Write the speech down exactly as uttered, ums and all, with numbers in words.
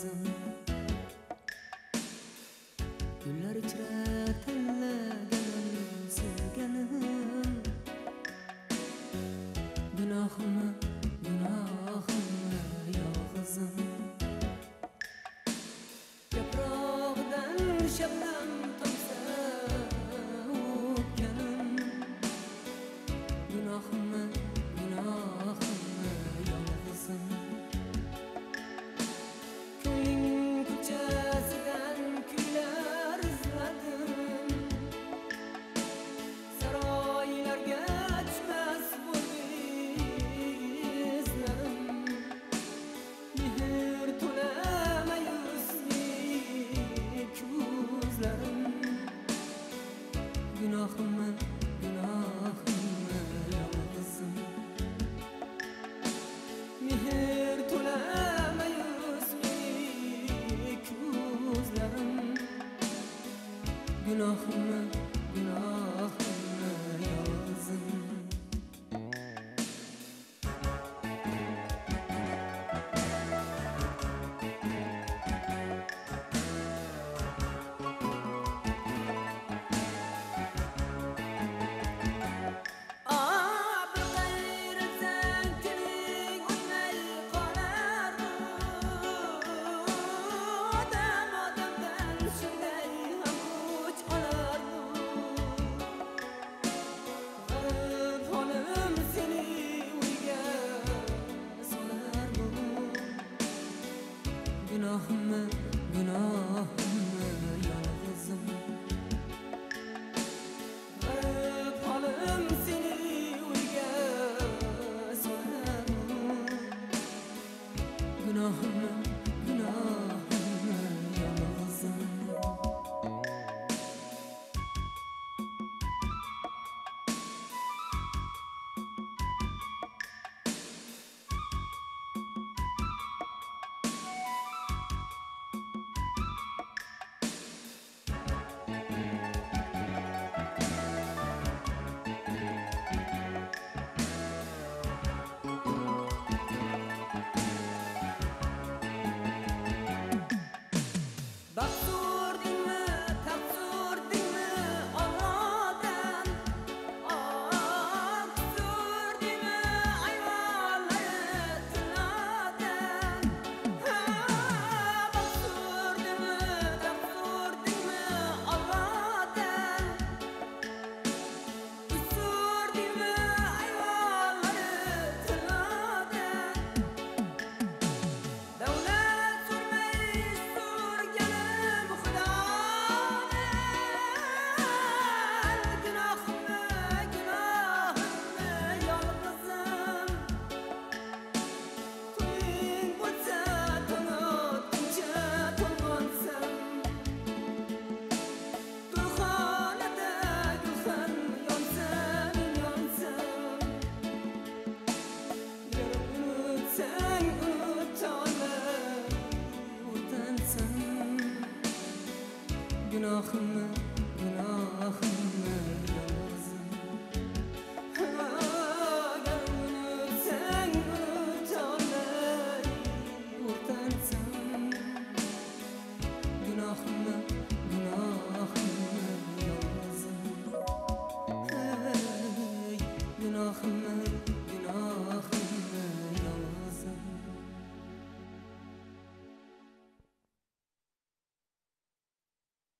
yolg'izim. Gullar ichra tanlaganim sevganim. Gunohimmi, gunohimmi yolg'izim. Yaprog'idan shabnam tomsa o'pganim. Gunohimmi, gunohimmi yolg'izim. Ko'ngling ko'chasidan kuylar izladim. Saroylarga tushmas bo'ldi izlarim. Mehr to'la mayuslik ko'zlarim. Gunohimmi, gunohimmi yolg'izim. Mehr to'la mayuslik ko'zlarim. Gunohimmi, gunohimmi yolg'izim. Gunohimmi, gunohimmi yolg'izim. G'arib holim seni o'yga solar. Gunohimmi, gunohimmi yolg'izim. Bakturdingmi, taqsurdingmi Allohdan? Aqsurdingmi ayvonlari tillodan? Bakturdingmi, taqsurdingmi Allohdan? Aqsurdingmi ayvonlari tillodan? Davlat surmay surganim Xudodan. Gunohimmi, gunohimmi yolg'izim. To'ying bo'lsa to'notguncha to'lg'onsam. To'yxonada gulxan yonsa men yonsam. Unutsang unutolmay o'tansam. Gunohim